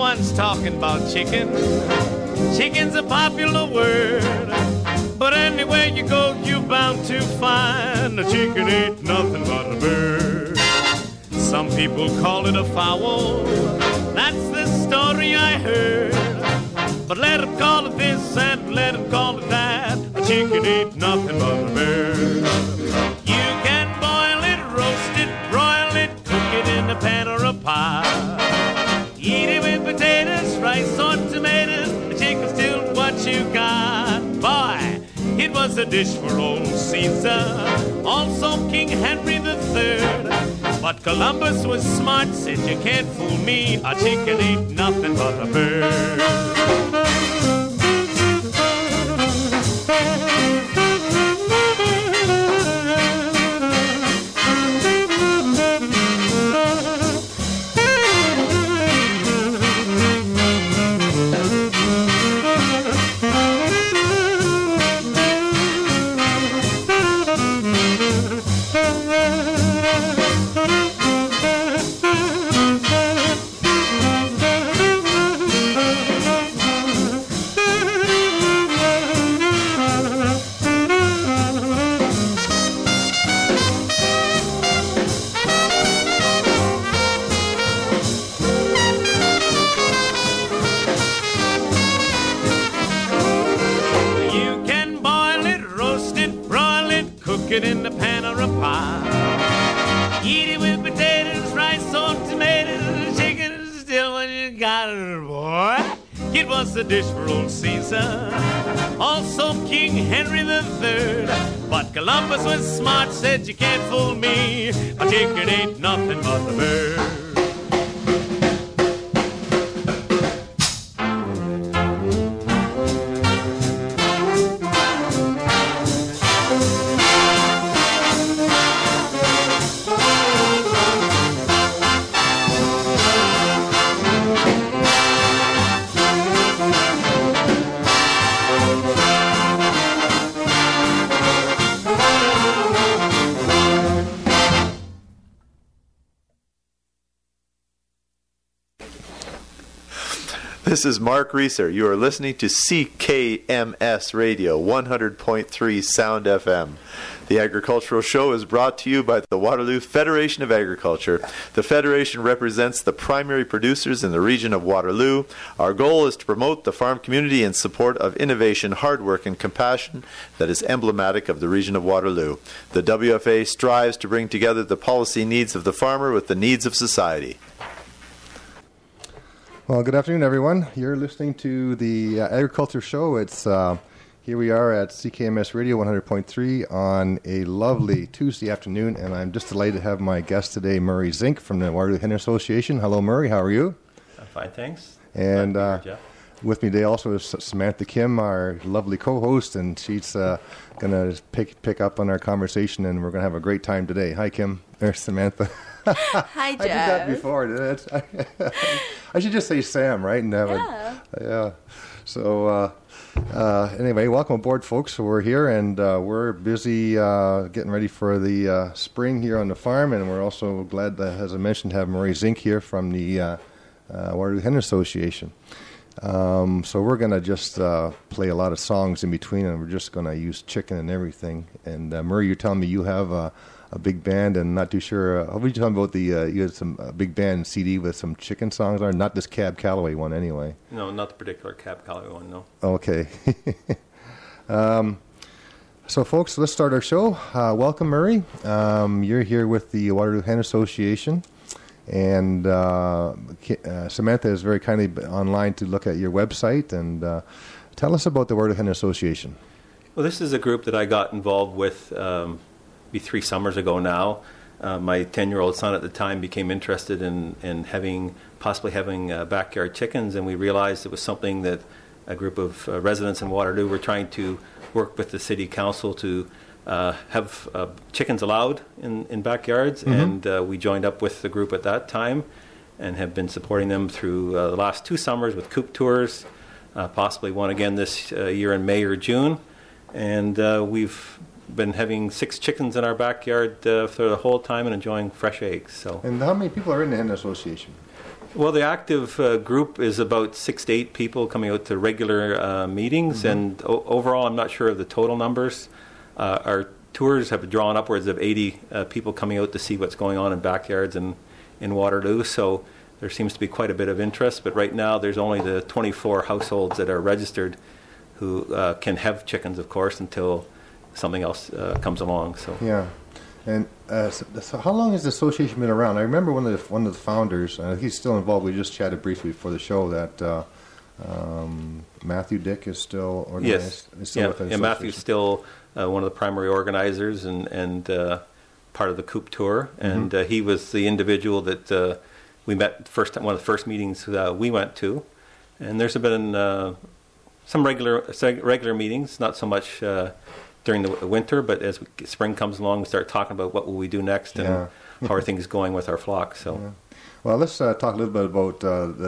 Everyone's talking about chicken. Chicken's a popular word, but anywhere you go, you're bound to find a chicken ain't nothing but a bird. Some people call it a fowl. That's the story I heard. But let 'em call it this and let 'em call it that. A chicken ain't nothing but a bird. You can boil it, roast it, broil it, cook it in a pan or a pie. Eat it with potatoes, rice or tomatoes. A chicken's still what you got. Boy, it was a dish for old Caesar, also King Henry III. But Columbus was smart, said you can't fool me. A chicken ain't nothing but a bird. In the pan or a pie. Eat it with potatoes, rice or tomatoes. Chicken is still what you got, boy. It was a dish for old Caesar, also King Henry III. But Columbus was smart, said you can't fool me. A chicken ain't nothing but a bird. This is Mark Reeser. You are listening to CKMS Radio, 100.3 Sound FM. The Agricultural Show is brought to you by the Waterloo Federation of Agriculture. The Federation represents the primary producers in the region of Waterloo. Our goal is to promote the farm community in support of innovation, hard work, and compassion that is emblematic of the region of Waterloo. The WFA strives to bring together the policy needs of the farmer with the needs of society. Well, good afternoon, everyone. You're listening to the Agriculture Show. It's here we are at CKMS Radio 100.3 on a lovely Tuesday afternoon, and I'm just delighted to have my guest today, Murray Zink from the Waterloo Hen Association. Hello, Murray. How are you? I'm fine, thanks. And with me today also is Samantha Kim, our lovely co-host, and she's going to pick up on our conversation, and we're going to have a great time today. Hi, Kim. There's Samantha. Hi, Jeff. I did that before, didn't I? I should just say Sam, right? And yeah. So anyway, welcome aboard, folks. So we're here, and we're busy getting ready for the spring here on the farm, and we're also glad, as I mentioned, to have Murray Zink here from the Waterloo Hen Association. So we're going to just play a lot of songs in between, and we're just going to use chicken and everything. And Murray, you're telling me you have a big band, and not too sure. How would you tell me about the? You had some big band CD with some chicken songs on, not this Cab Calloway one, anyway. No, not the particular Cab Calloway one. No. Okay. So, folks, let's start our show. Welcome, Murray. You're here with the Waterloo Hen Association, and Samantha is very kindly online to look at your website and tell us about the Waterloo Hen Association. Well, this is a group that I got involved with. 3 summers ago now. My 10-year-old son at the time became interested in possibly having backyard chickens, and we realized it was something that a group of residents in Waterloo were trying to work with the city council to have chickens allowed in backyards, and we joined up with the group at that time and have been supporting them through the last 2 summers with coop tours, possibly one again this year in May or June, and we've been having 6 chickens in our backyard for the whole time and enjoying fresh eggs. So. And how many people are in the Hen Association? Well, the active group is about 6 to 8 people coming out to regular meetings, and overall, I'm not sure of the total numbers. Our tours have drawn upwards of 80 people coming out to see what's going on in backyards and in Waterloo, so there seems to be quite a bit of interest. But right now, there's only the 24 households that are registered who can have chickens, of course, until something else comes along. So yeah. And so how long has the association been around? I remember one of the founders, he's still involved. We just chatted briefly before the show that Matthew Dick is still organized. Yes, Matthew's still one of the primary organizers and part of the Coop tour. And he was the individual that we met one of the first meetings we went to. And there's been some regular meetings, not so much during the winter, but as spring comes along, we start talking about what will we do next and how are things going with our flock. So, well, let's talk a little bit about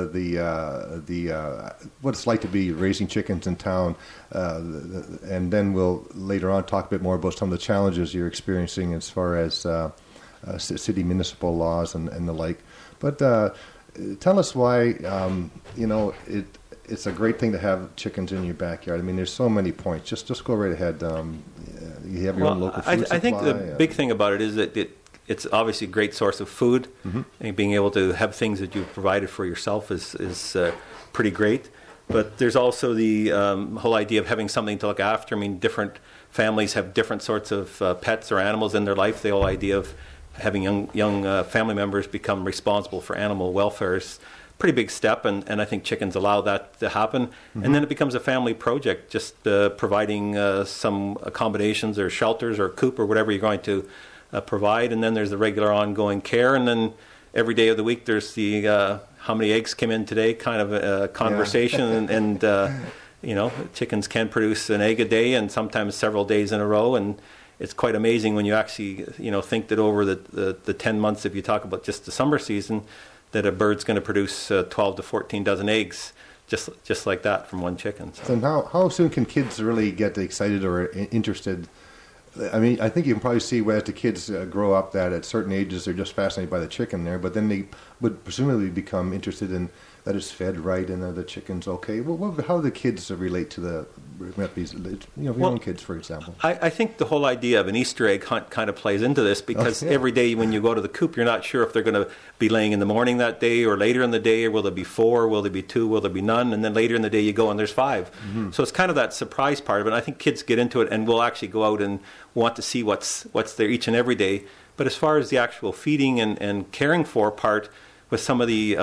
what it's like to be raising chickens in town, and then we'll later on talk a bit more about some of the challenges you're experiencing as far as city municipal laws and the like. But tell us why it's a great thing to have chickens in your backyard. I mean, there's so many points. Just go right ahead. You have your own local food supply. I think the big thing about it is that it's obviously a great source of food. And being able to have things that you've provided for yourself is pretty great. But there's also the whole idea of having something to look after. I mean, different families have different sorts of pets or animals in their life. The whole idea of having young family members become responsible for animal welfare is pretty big step, and I think chickens allow that to happen. And then it becomes a family project, just providing some accommodations or shelters or coop or whatever you're going to provide. And then there's the regular ongoing care, and then every day of the week there's the how many eggs came in today kind of a conversation. and chickens can produce an egg a day and sometimes several days in a row, and it's quite amazing when you actually think that over the 10 months, if you talk about just the summer season, that a bird's going to produce 12 to 14 dozen eggs, just like that from one chicken. So how soon can kids really get excited or interested? I mean, I think you can probably see as the kids grow up that at certain ages they're just fascinated by the chicken there, but then they would presumably become interested in that it's fed right and that the chicken's okay. Well, how do the kids relate to the recipes? Your own kids, for example. I think the whole idea of an Easter egg hunt kind of plays into this because every day when you go to the coop, you're not sure if they're going to be laying in the morning that day or later in the day, or will there be 4, will there be 2, will there be none, and then later in the day you go and there's 5. So it's kind of that surprise part of it. I think kids get into it and will actually go out and want to see what's there each and every day. But as far as the actual feeding and caring for part, with some of the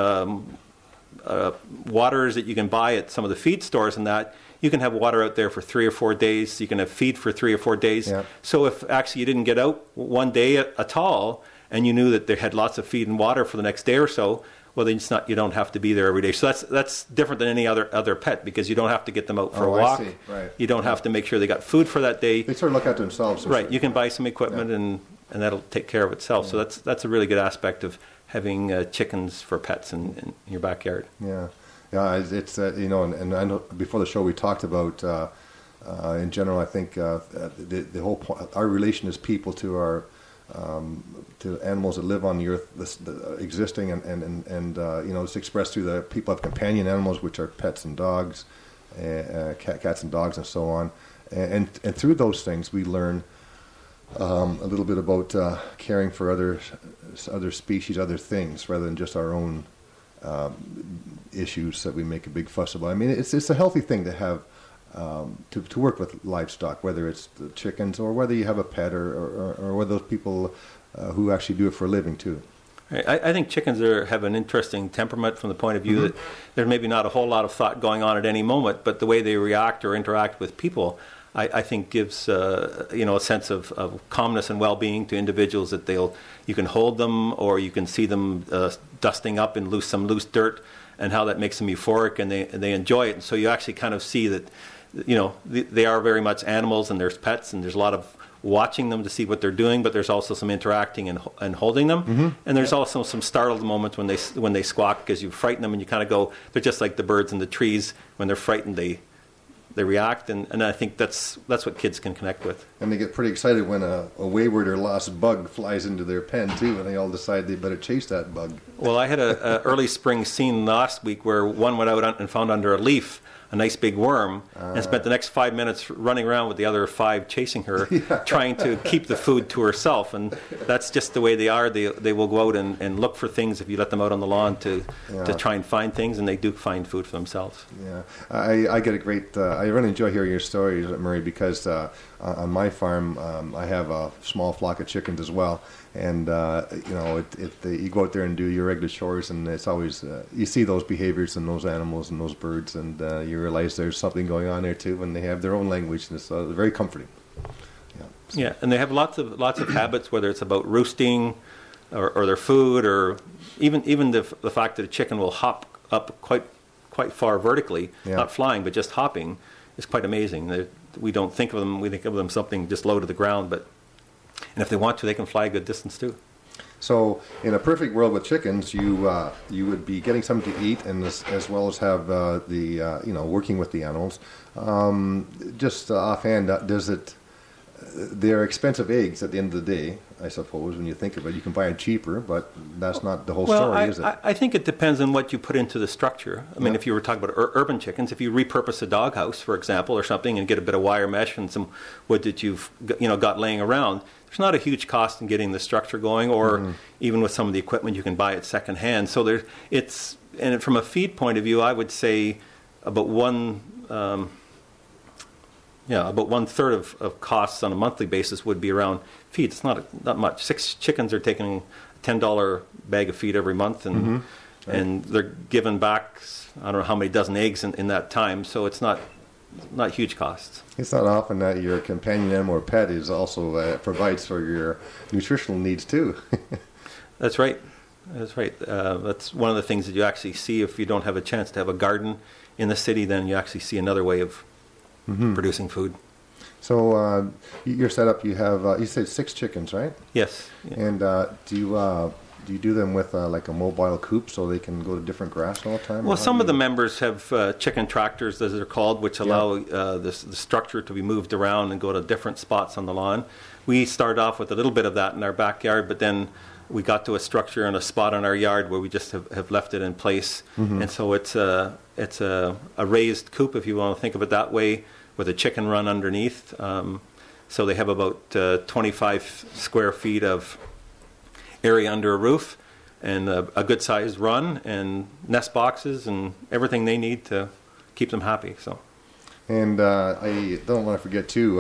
waters that you can buy at some of the feed stores and that, you can have water out there for 3 or 4 days. You can have feed for 3 or 4 days. Yeah. So if actually you didn't get out one day at all and you knew that they had lots of feed and water for the next day or so, well, then you don't have to be there every day. So that's different than any other pet because you don't have to get them out for a walk. I see. Right. You don't have to make sure they got food for that day. They sort of look after themselves. Right. You can buy some equipment and that'll take care of itself. So that's a really good aspect of having chickens for pets in your backyard. Yeah, it's and I know before the show we talked about in general. I think the whole point, our relation as people to our to animals that live on the earth, existing and it's expressed through the people have companion animals, which are pets and dogs, cats and dogs and so on, and through those things we learn a little bit about caring for other species, other things, rather than just our own issues that we make a big fuss about. I mean, it's a healthy thing to have to work with livestock, whether it's the chickens or whether you have a pet or whether those people who actually do it for a living too. I think chickens have an interesting temperament from the point of view that there's maybe not a whole lot of thought going on at any moment, but the way they react or interact with people, I think gives a sense of calmness and well-being to individuals that you can hold them or you can see them dusting up in some loose dirt and how that makes them euphoric and they enjoy it. And so you actually kind of see that they are very much animals and there's pets and there's a lot of watching them to see what they're doing, but there's also some interacting and holding them. And there's also some startled moments when they squawk because you frighten them and you kind of go, they're just like the birds in the trees. When they're frightened, they they react, and I think that's what kids can connect with. And they get pretty excited when a wayward or lost bug flies into their pen too, and they all decide they better chase that bug. Well, I had a early spring scene last week where one went out and found under a leaf a nice big worm, and spent the next 5 minutes running around with the other 5 chasing her, trying to keep the food to herself. And that's just the way they are. They will go out and look for things if you let them out on the lawn to try and find things, and they do find food for themselves. Yeah, I get a great. I really enjoy hearing your stories, Murray, because on my farm I have a small flock of chickens as well. And you go out there and do your regular chores, and it's always you see those behaviors in those animals and those birds, and you realize there's something going on there too, and they have their own language, and it's very comforting. Yeah, and they have lots of habits, whether it's about roosting, or their food, or even the fact that a chicken will hop up quite far vertically, not flying but just hopping, is quite amazing. We don't think of them. We think of them something just low to the ground, and if they want to, they can fly a good distance too. So, in a perfect world with chickens, you would be getting something to eat, and as well as have working with the animals. Just offhand, they're expensive eggs at the end of the day, I suppose. When you think of it, you can buy it cheaper, but that's not the whole story, is it? I think it depends on what you put into the structure. I mean, if you were talking about urban chickens, if you repurpose a doghouse, for example, or something, and get a bit of wire mesh and some wood that you've got laying around, there's not a huge cost in getting the structure going, or even with some of the equipment you can buy it secondhand. So and from a feed point of view, I would say about about 1/3 of costs on a monthly basis would be around feed. It's not much. 6 chickens are taking a $10 bag of feed every month, and they're giving back, I don't know how many dozen eggs in that time. So it's not huge costs. It's not often that your companion animal or pet is also provides for your nutritional needs too. That's right. That's right. That's one of the things that you actually see if you don't have a chance to have a garden in the city. Then you actually see another way of producing food. So your setup, you have you said 6 chickens, right? Yes. Yeah. And do you do them with like a mobile coop so they can go to different grass all the time? Well, some of the members have chicken tractors, as they're called, which allow the structure to be moved around and go to different spots on the lawn. We started off with a little bit of that in our backyard, but then we got to a structure and a spot on our yard where we just have left it in place. And so it's a raised coop, if you want to think of it that way, with a chicken run underneath. So they have about 25 square feet of area under a roof, and a good sized run, and nest boxes, and everything they need to keep them happy. So, and I don't want to forget too.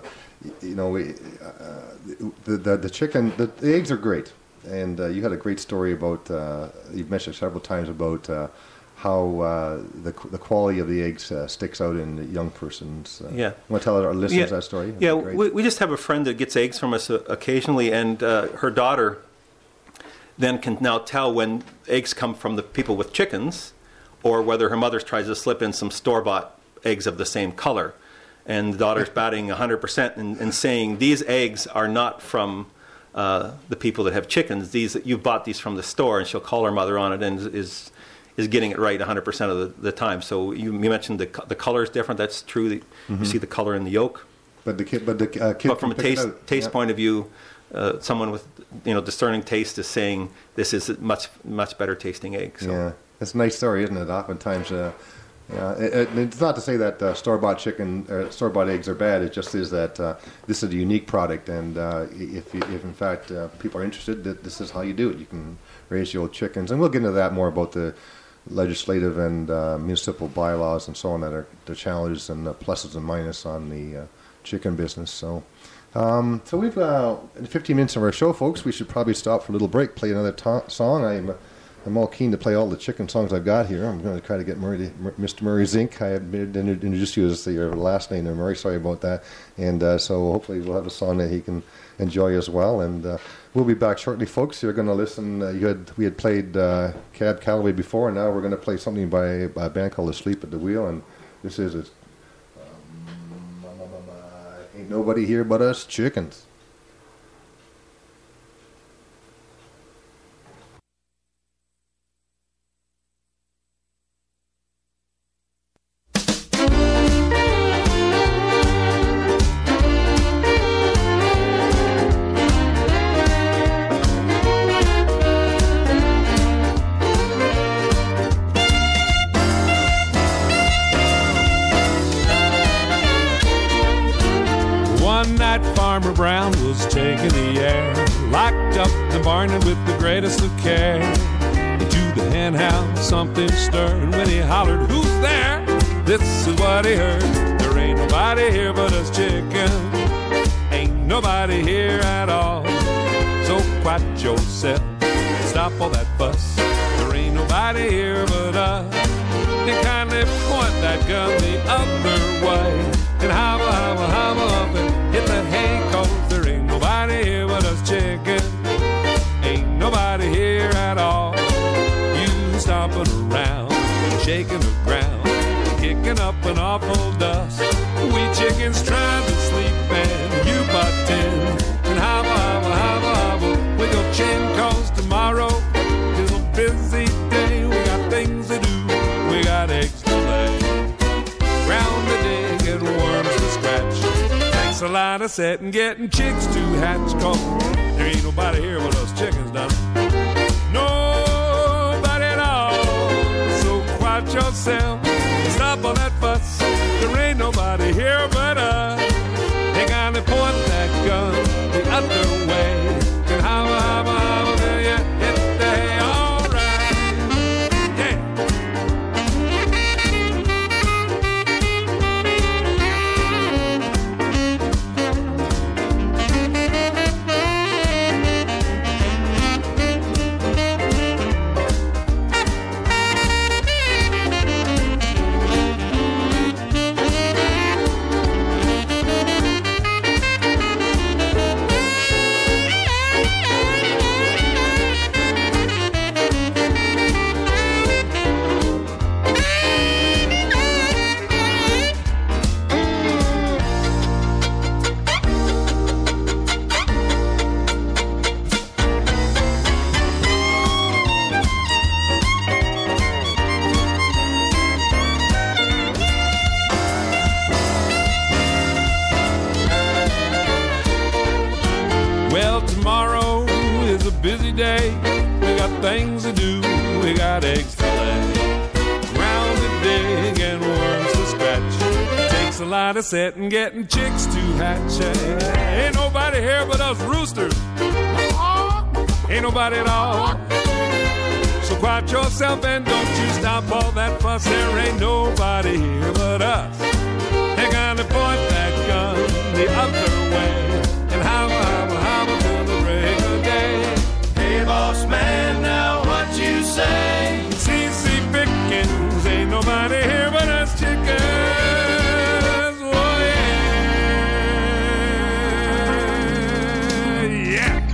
The chicken, the eggs are great, and you had a great story about. You've mentioned several times about how the quality of the eggs sticks out in the young persons. You want to tell our listeners that story? Yeah, we just have a friend that gets eggs from us occasionally, and her daughter then can now tell when eggs come from the people with chickens, or whether her mother tries to slip in some store-bought eggs of the same color. And the daughter's batting 100% and saying, these eggs are not from the people that have chickens. You bought these from the store, and she'll call her mother on it and is getting it right 100% of the time. So you mentioned the color is different. That's true. You see the color in the yolk. But from a taste point of view, someone with discerning taste is saying this is a much better tasting egg. So. Yeah, it's a nice story, isn't it? Oftentimes, it's not to say that store-bought chicken or store-bought eggs are bad. It just is that this is a unique product, and if in fact people are interested, this is how you do it. You can raise your old chickens, and we'll get into that more about the legislative and municipal bylaws and so on that are the challenges and the pluses and minuses on the chicken business. So we've in 15 minutes of our show, folks. We should probably stop for a little break, play another song. I'm all keen to play all the chicken songs I've got here. I'm going to try to get Mr. Murray Zink. I had introduced you as your last name there, Murray. Sorry about that. And so hopefully we'll have a song that he can enjoy as well. And we'll be back shortly, folks. You're going to listen. We had played Cab Calloway before, and now we're going to play something by a band called Asleep at the Wheel. And this is Ain't Nobody Here But Us Chickens. locked up the barn with the greatest of care. Into the hen house something stirred. When he hollered, "Who's there?" This is what he heard. "There ain't nobody here but us chickens. Ain't nobody here at all. So quiet yourself, stop all that fuss. There ain't nobody here but us." And kindly point that gun the other way. And hobble, hobble, hobble up and hit the hay, 'cause there ain't nobody here but us chickens. Ain't nobody here at all. You stomping around, shaking the ground, kicking up an awful dust. We chickens trying to sleep and you butt in. And hobble, hobble, hobble, hobble with your chin, 'cause tomorrow is a busy day. We got things to do, we got eggs to lay, ground to dig and worms to scratch. Takes a lot of setting, getting chicks to hatch, 'cause there ain't nobody here but us chickens, done. Nobody at all. So quiet yourself, stop all that fuss. There ain't nobody here but us. They gotta point that gun the other way. And hobble, hobble, hobble till you hit the hay. All right, yeah. Well, tomorrow is a busy day. We got things to do, we got eggs to lay, ground to dig and worms to scratch. Takes a lot of setting, getting chicks to hatch. Ain't nobody here but us roosters. Ain't nobody at all. So quiet yourself and don't you stop all that fuss. There ain't nobody here but us. They gotta point that gun the other way. And hobble, hobble, hobble till the break of day. Hey, boss man, now what you say? C.C. Pickens, ain't nobody here but us chickens. Oh, yeah. Yeah.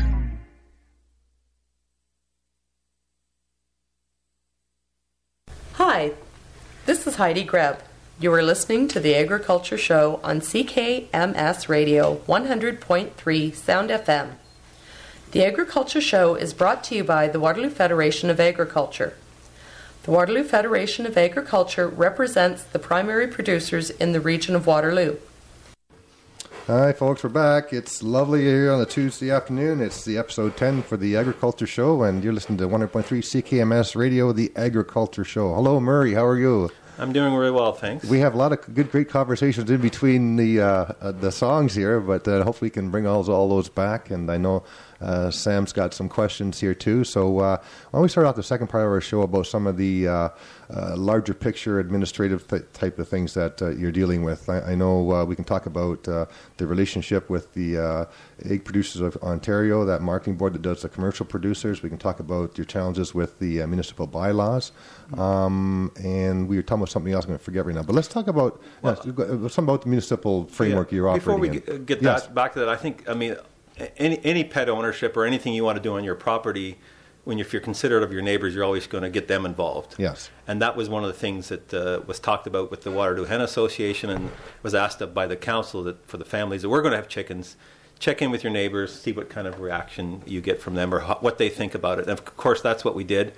Hi, this is Heidi Greb. You are listening to the Agriculture Show on CKMS Radio 100.3 Sound FM. The Agriculture Show is brought to you by the Waterloo Federation of Agriculture. The Waterloo Federation of Agriculture represents the primary producers in the region of Waterloo. Hi, folks, we're back. It's lovely here on a Tuesday afternoon. It's the episode 10 for the Agriculture Show, and you're listening to 100.3 CKMS Radio, the Agriculture Show. Hello, Murray. How are you? I'm doing really well, thanks. We have a lot of great conversations in between the songs here, but hopefully we can bring all those back. And I know Sam's got some questions here too. So why don't we start off the second part of our show about some of the larger picture administrative type of things that you're dealing with. I know we can talk about the relationship with the Egg Producers of Ontario, that marketing board that does the commercial producers. We can talk about your challenges with the municipal bylaws. And we were talking about something else I'm going to forget right now. But let's talk about something about the municipal framework you're operating Before we get back to that, I think, any pet ownership or anything you want to do on your property, if you're considerate of your neighbors, you're always going to get them involved. Yes. And that was one of the things that was talked about with the Waterloo Hen Association, and was asked by the council that for the families that we're going to have chickens, check in with your neighbors, see what kind of reaction you get from them or what they think about it. And of course, that's what we did.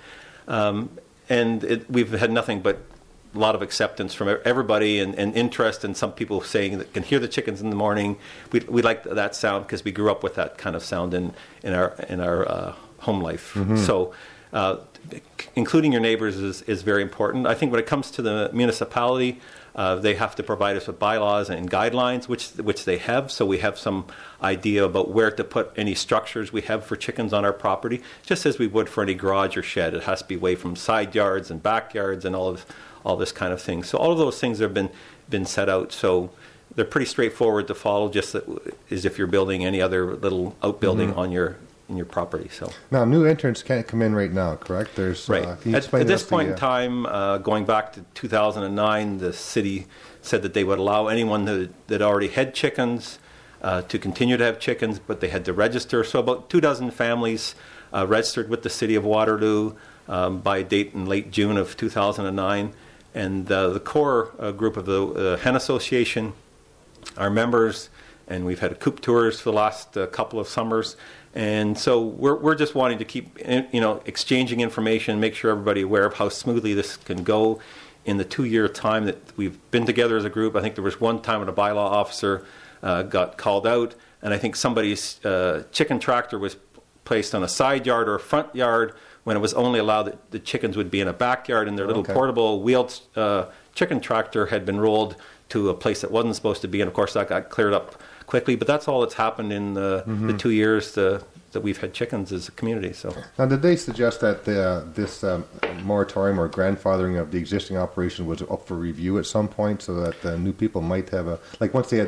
We've had nothing but a lot of acceptance from everybody and interest, and some people saying that can hear the chickens in the morning. We like that sound because we grew up with that kind of sound in our home life. Mm-hmm. So including your neighbors is very important. I think when it comes to the municipality, They have to provide us with bylaws and guidelines, which they have, so we have some idea about where to put any structures we have for chickens on our property, just as we would for any garage or shed. It has to be away from side yards and backyards and all this kind of thing. So all of those things have been set out. So they're pretty straightforward to follow, just as if you're building any other little outbuilding on your property. So now, new entrants can't come in right now, correct? There's right. At this point in time, going back to 2009, the city said that they would allow anyone that already had chickens to continue to have chickens, but they had to register. So about 24 families registered with the city of Waterloo by a date in late June of 2009. And the core group of the Hen Association, our members, and we've had coop tours for the last couple of summers. And so we're just wanting to keep exchanging information, make sure everybody aware of how smoothly this can go in the 2-year time that we've been together as a group. I think there was one time when a bylaw officer got called out, and I think somebody's chicken tractor was placed on a side yard or a front yard when it was only allowed that the chickens would be in a backyard, and their little portable wheeled chicken tractor had been rolled to a place that wasn't supposed to be, and of course that got cleared up quickly. But that's all that's happened in the 2 years that we've had chickens as a community. So now, did they suggest that this moratorium or grandfathering of the existing operation was up for review at some point, so that new people might have once they had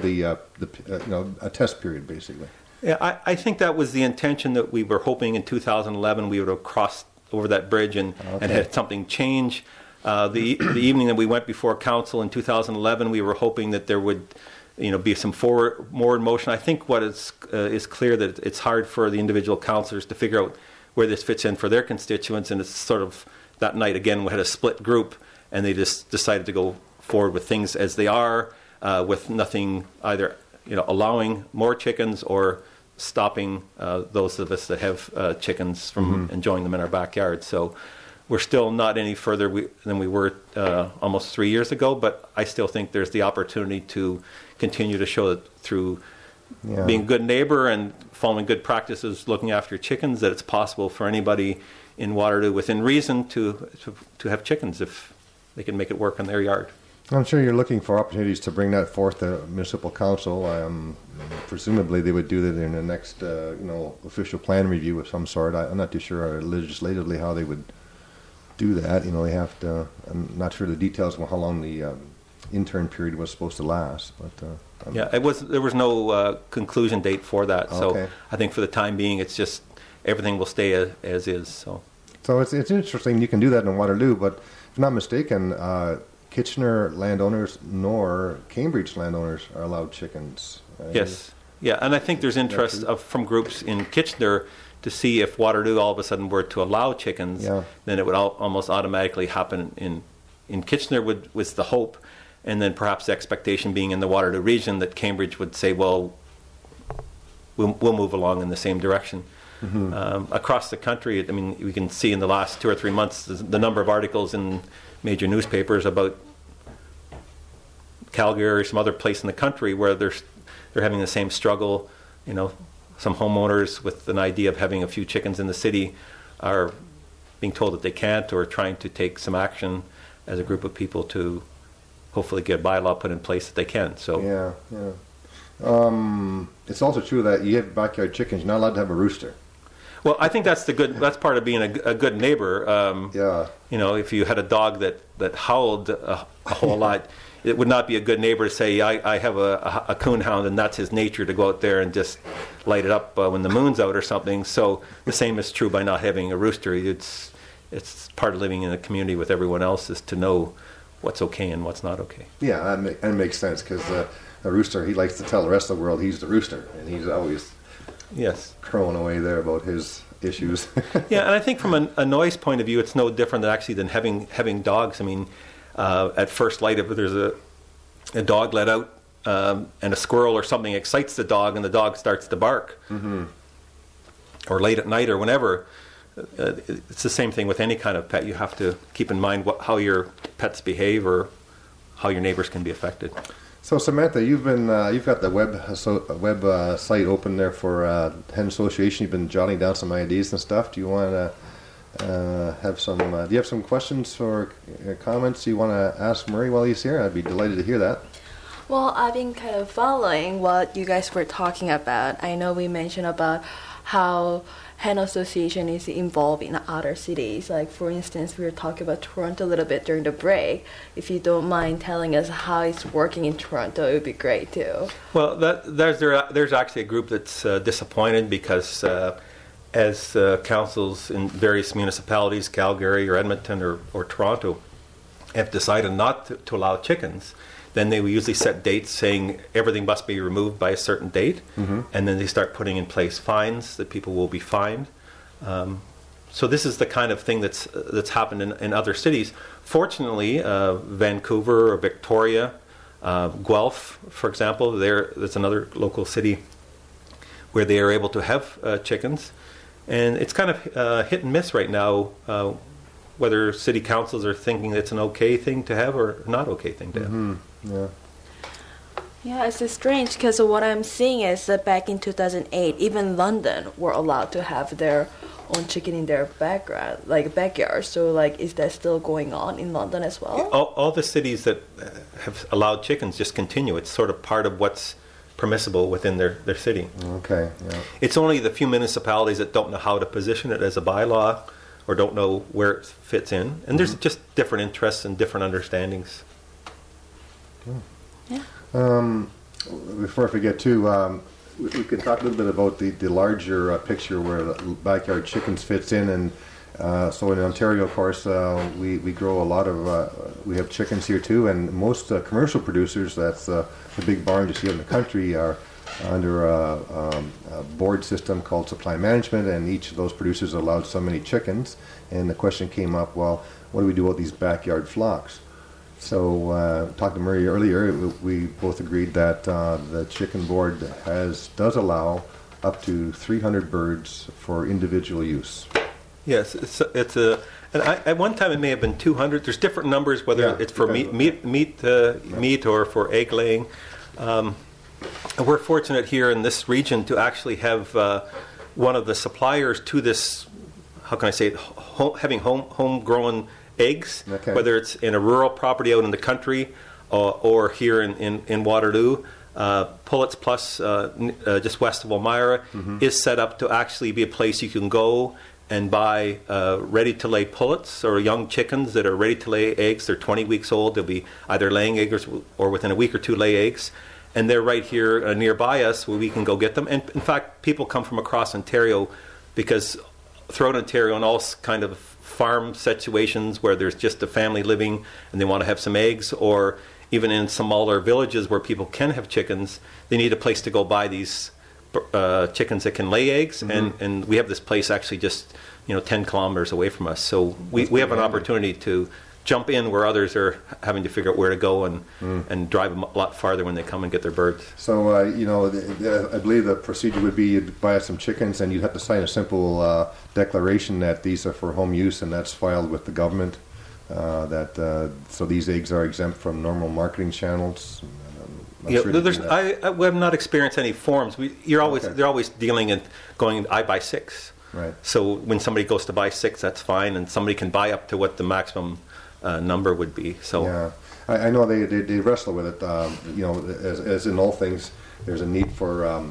a test period, basically? Yeah, I think that was the intention, that we were hoping in 2011 we would have crossed over that bridge and had something change. The evening that we went before council in 2011, we were hoping that there would be some more motion. I think what is clear that it's hard for the individual councillors to figure out where this fits in for their constituents, and it's sort of that night again we had a split group, and they just decided to go forward with things as they are, with nothing either allowing more chickens or stopping those of us that have chickens from enjoying them in our backyard. So we're still not any further than we were almost 3 years ago, but I still think there's the opportunity to continue to show that through being a good neighbor and following good practices, looking after chickens, that it's possible for anybody in Waterloo within reason to have chickens if they can make it work in their yard. I'm sure you're looking for opportunities to bring that forth to municipal council. Presumably they would do that in the next official plan review of some sort. I'm not too sure legislatively how they would do that. They have to. I'm not sure the details of how long the intern period was supposed to last. But there was no conclusion date for that. So I think for the time being, it's just everything will stay as is. So it's interesting. You can do that in Waterloo, but if I'm not mistaken, Kitchener landowners nor Cambridge landowners are allowed chickens. Yes. Yeah, and I think there's interest from groups in Kitchener to see if Waterloo all of a sudden were to allow chickens, then it would almost automatically happen in Kitchener was the hope, and then perhaps the expectation being in the Waterloo region that Cambridge would say, well, we'll move along in the same direction. Across the country, I mean, we can see in the last 2 or 3 months the number of articles in major newspapers about Calgary or some other place in the country where they're having the same struggle. Some homeowners with an idea of having a few chickens in the city are being told that they can't, or trying to take some action as a group of people to hopefully get a bylaw put in place that they can. So it's also true that you have backyard chickens, you're not allowed to have a rooster. Well, I think that's part of being a good neighbor. If you had a dog that howled a whole lot, it would not be a good neighbor to say, I have a coon hound and that's his nature to go out there and just light it up when the moon's out or something. So the same is true by not having a rooster. It's part of living in a community with everyone else, is to know what's okay and what's not okay. Yeah, that makes sense, because a rooster, he likes to tell the rest of the world he's the rooster, and he's always crowing away there about his issues. Yeah, and I think from a noise point of view, it's no different than having dogs. I mean, at first light, if there's a dog let out and a squirrel or something excites the dog, and the dog starts to bark, or late at night or whenever, it's the same thing with any kind of pet. You have to keep in mind how your pets behave or how your neighbors can be affected. So Samantha, you've got the web site open there for Hen Association. You've been jotting down some ideas and stuff. Do you want to have some. Do you have some questions or comments you want to ask Murray while he's here? I'd be delighted to hear that. Well, I've been kind of following what you guys were talking about. I know we mentioned about how hen association is involved in other cities. Like, for instance, we were talking about Toronto a little bit during the break. If you don't mind telling us how it's working in Toronto, it would be great too. Well, there's actually a group that's disappointed because as councils in various municipalities, Calgary or Edmonton or Toronto, have decided not to allow chickens, then they will usually set dates saying everything must be removed by a certain date, and then they start putting in place fines that people will be fined. So this is the kind of thing that's happened in other cities. Fortunately, Vancouver or Victoria, Guelph, for example, there's another local city where they are able to have chickens, and it's kind of hit and miss right now. Whether city councils are thinking it's an okay thing to have or not okay thing to have. Yeah. Yeah, it's just strange because what I'm seeing is that back in 2008, even London were allowed to have their own chicken in their backyard. So, is that still going on in London as well? All the cities that have allowed chickens just continue. It's sort of part of what's permissible within their city. Okay. Yeah. It's only the few municipalities that don't know how to position it as a bylaw or don't know where it fits in. And there's just different interests and different understandings. Yeah. Before I forget, too, we can talk a little bit about the larger picture where the backyard chickens fits in. And so in Ontario, of course, we grow a lot of, we have chickens here, too. And most commercial producers, that's the big barns you see out in the country, are under a board system called supply management, and each of those producers are allowed so many chickens. And the question came up, well, what do we do about these backyard flocks? So talking to Murray earlier, we both agreed that the chicken board does allow up to 300 birds for individual use. Yes, it's a. And at one time it may have been 200. There's different numbers, whether it's for meat or for egg laying. And we're fortunate here in this region to actually have one of the suppliers to this, how can I say it, having homegrown eggs, whether it's in a rural property out in the country or here in Waterloo. Pullets Plus, just west of Elmira, is set up to actually be a place you can go and buy ready-to-lay pullets or young chickens that are ready to lay eggs. They're 20 weeks old. They'll be either laying eggs or within a week or two lay eggs. And they're right here nearby us where we can go get them. And in fact, people come from across Ontario because throughout Ontario in all kind of farm situations where there's just a family living and they want to have some eggs, or even in smaller villages where people can have chickens, they need a place to go buy these chickens that can lay eggs. And we have this place actually just 10 kilometers away from us. So we have an opportunity to jump in where others are having to figure out where to go and drive a lot farther when they come and get their birds. So, I believe the procedure would be you'd buy some chickens and you'd have to sign a simple declaration that these are for home use, and that's filed with the government. So these eggs are exempt from normal marketing channels. We have not experienced any forms. They're always dealing and going, I buy 6. Right. So when somebody goes to buy 6, that's fine, and somebody can buy up to what the maximum number would be. So yeah, I know they wrestle with it. As in all things, there's a need for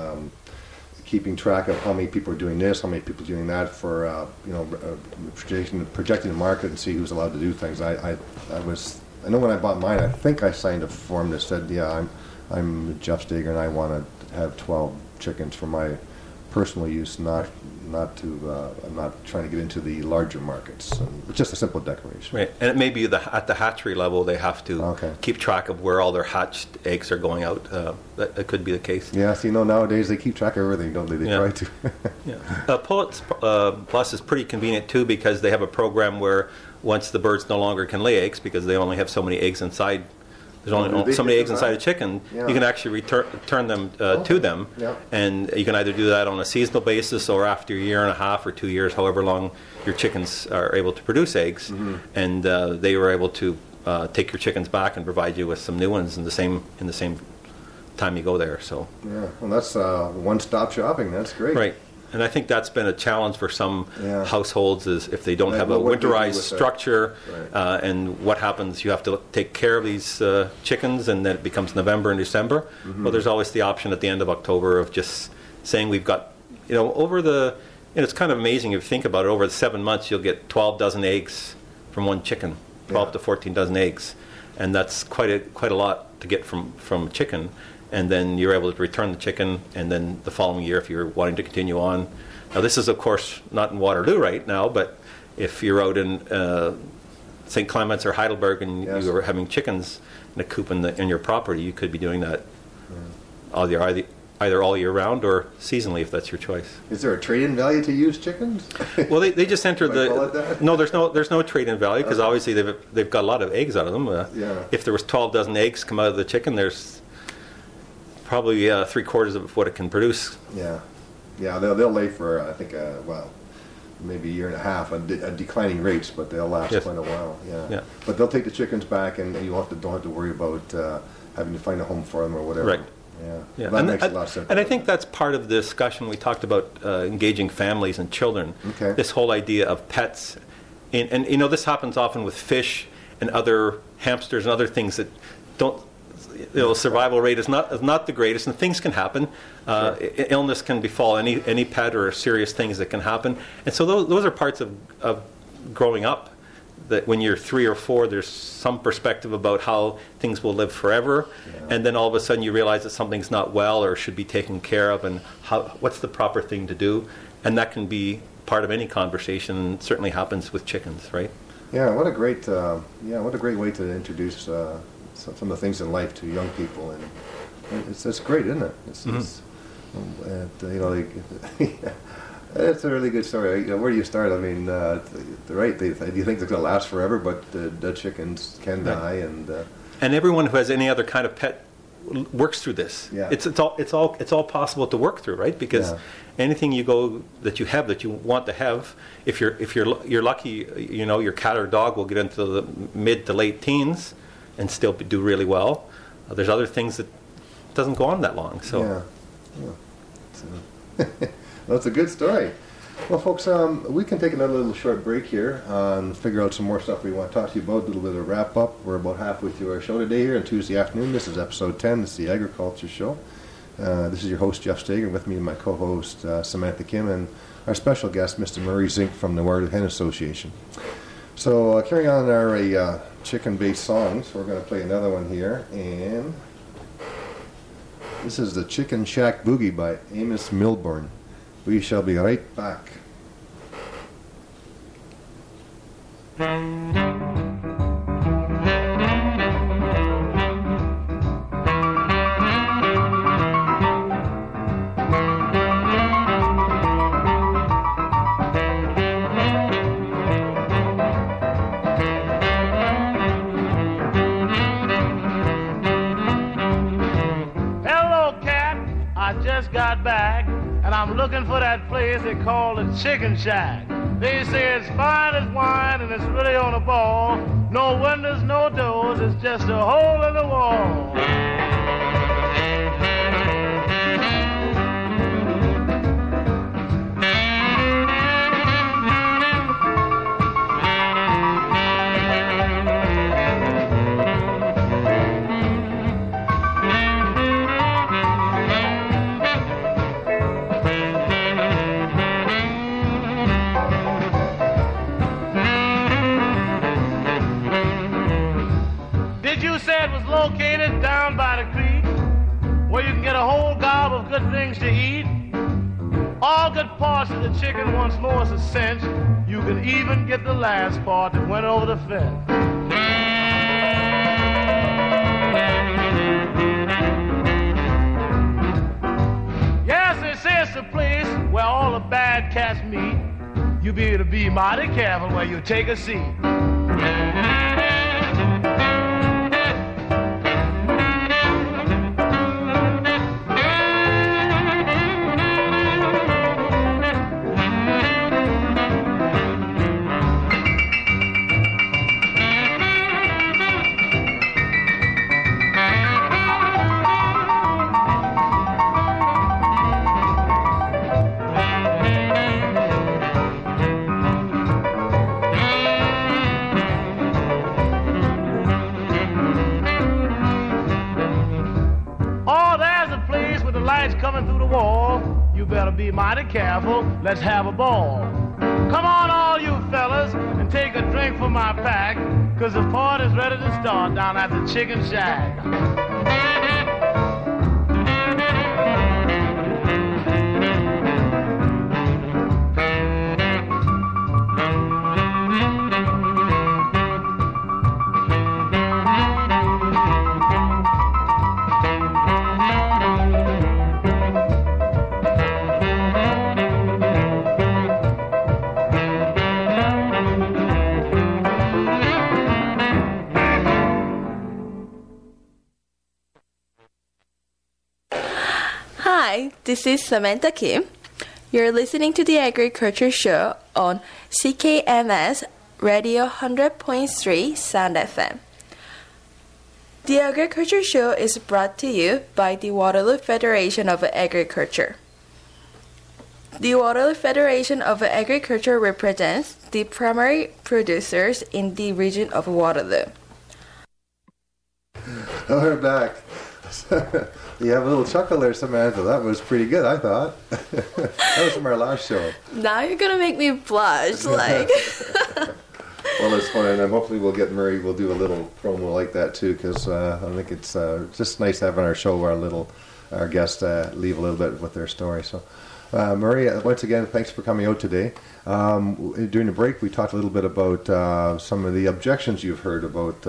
keeping track of how many people are doing this, how many people are doing that, for projecting the market and see who's allowed to do things. I know when I bought mine, I think I signed a form that said, I'm Jeff Steger and I want to have 12 chickens for my personal use, I'm not trying to get into the larger markets. It's just a simple declaration. Right, and it may be at the hatchery level they have to keep track of where all their hatched eggs are going out. That could be the case. Yeah, so nowadays they keep track of everything, don't they? They try to. Yeah. Pullets Plus is pretty convenient too because they have a program where once the birds no longer can lay eggs because they only have so many eggs inside. There's only so many eggs inside a chicken. Yeah. You can actually return them to them, and you can either do that on a seasonal basis or after a year and a half or 2 years, however long your chickens are able to produce eggs, and they were able to take your chickens back and provide you with some new ones in the same time you go there. So yeah, well, that's one-stop shopping. That's great. Right. And I think that's been a challenge for some households, is if they don't have a winterized structure, and what happens, you have to take care of these chickens, and then it becomes November and December. Well, there's always the option at the end of October of just saying we've got, over the, it's kind of amazing if you think about it, over the 7 months you'll get 12 dozen eggs from one chicken, 12 to 14 dozen eggs. And that's quite a lot to get from chicken. And then you're able to return the chicken, and then the following year, if you're wanting to continue on. Now, this is, of course, not in Waterloo right now, but if you're out in St. Clements or Heidelberg and you are having chickens in a coop in your property, you could be doing that either all year round or seasonally, if that's your choice. Is there a trade-in value to used chickens? Well, they just entered no, there's no trade-in value, because obviously they've got a lot of eggs out of them. If there was 12 dozen eggs come out of the chicken, there's probably 3/4 of what it can produce. They'll lay for I think maybe a year and a half at declining rates, but they'll last quite a while. But they'll take the chickens back, and you don't have to worry about having to find a home for them or whatever. Right. Yeah. That makes a lot of sense. And I think that's part of the discussion. We talked about engaging families and children. Okay. This whole idea of pets, and this happens often with fish and other hamsters and other things that don't. Survival rate is not the greatest, and things can happen. Illness can befall any pet, or serious things that can happen. And so those are parts of growing up, that when you're 3 or 4, there's some perspective about how things will live forever, and then all of a sudden you realize that something's not well or should be taken care of, and what's the proper thing to do, and that can be part of any conversation, and certainly happens with chickens, right? Yeah, what a great way to introduce some of the things in life to young people, and it's great, isn't it? It's a really good story. Where do you start? I mean, do you think they're going to last forever? But the chickens can die, and everyone who has any other kind of pet works through this. Yeah. It's all possible to work through, right? Because anything that you want to have, if you're lucky, your cat or dog will get into the mid to late teens and still do really well. There's other things that doesn't go on that long. So, That's a good story. Well, folks, we can take another little short break here and figure out some more stuff we want to talk to you about. A little bit of wrap up. We're about halfway through our show today here on Tuesday afternoon. This is episode 10. This is the Agriculture Show. This is your host, Jeff Steger, with me and my co-host, Samantha Kim, and our special guest, Mr. Murray Zink from the Waterloo Hen Association. So, carrying on our chicken-based songs, we're going to play another one here, and this is the Chicken Shack Boogie by Amos Milburn. We shall be right back. Got back, and I'm looking for that place they call the Chicken Shack. They say it's fine as wine and it's really on the ball. No windows, no doors, it's just a hole in the wall. Located down by the creek, where you can get a whole gob of good things to eat. All good parts of the chicken once more is a cinch. You can even get the last part that went over the fence. Yes, they say it's the place where all the bad cats meet. You better be mighty careful where you take a seat. careful, let's have a ball. Come on, all you fellas, and take a drink from my pack, 'cause the party's ready to start down at the Chicken Shack. Hi, this is Samantha Kim. You're listening to the Agriculture Show on CKMS Radio 100.3 Sound FM. The Agriculture Show is brought to you by the Waterloo Federation of Agriculture. The Waterloo Federation of Agriculture represents the primary producers in the region of Waterloo. Oh, we're back. You have a little chuckle there, Samantha. That was pretty good, I thought. That was from our last show. Now you're gonna make me blush, like. Well, it's fun, and hopefully we'll get Murray. We'll do a little promo like that too, because I think it's just nice having our show where our guests leave a little bit with their story. So, Murray, once again, thanks for coming out today. During the break, we talked a little bit about some of the objections you've heard about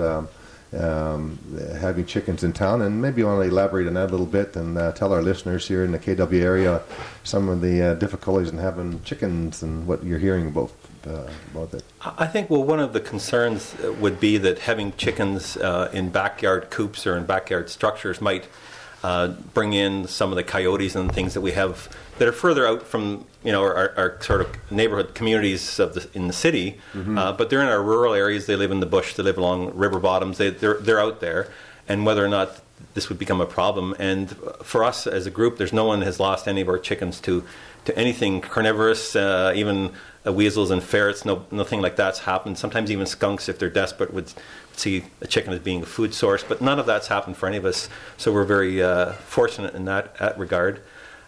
having chickens in town, and maybe you want to elaborate on that a little bit and tell our listeners here in the KW area some of the difficulties in having chickens and what you're hearing about it. I think, well, one of the concerns would be that having chickens in backyard coops or in backyard structures might bring in some of the coyotes and things that we have that are further out from, our sort of neighborhood communities in the city, but they're in our rural areas. They live in the bush. They live along river bottoms. They're out there, and whether or not this would become a problem. And for us as a group, there's no one has lost any of our chickens to anything carnivorous, even weasels and ferrets. Nothing like that's happened. Sometimes even skunks, if they're desperate, would see a chicken as being a food source. But none of that's happened for any of us. So we're very fortunate in that regard.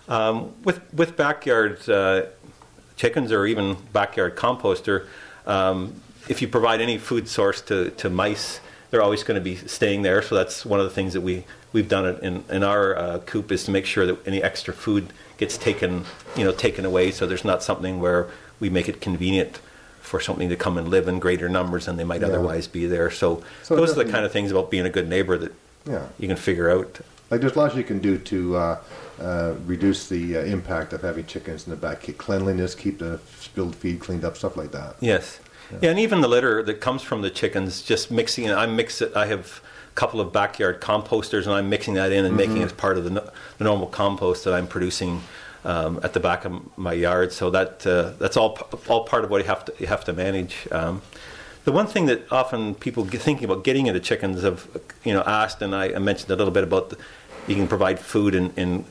With backyard chickens or even backyard composter, if you provide any food source to mice, they're always going to be staying there. So that's one of the things that we've done in our coop, is to make sure that any extra food gets taken away. So there's not something where we make it convenient for something to come and live in greater numbers than they might otherwise be there. So those are the kind of things about being a good neighbor that you can figure out. Like there's lots you can do to reduce the impact of having chickens in the back. Keep cleanliness, keep the spilled feed cleaned up, stuff like that. Yes. Yeah, and even the litter that comes from the chickens, just mixing it. I have a couple of backyard composters, and I'm mixing that in and making it as part of the normal compost that I'm producing at the back of my yard. So that's all part of what you have to manage. The one thing that often people thinking about getting into chickens have asked, and I mentioned a little bit about you can provide food in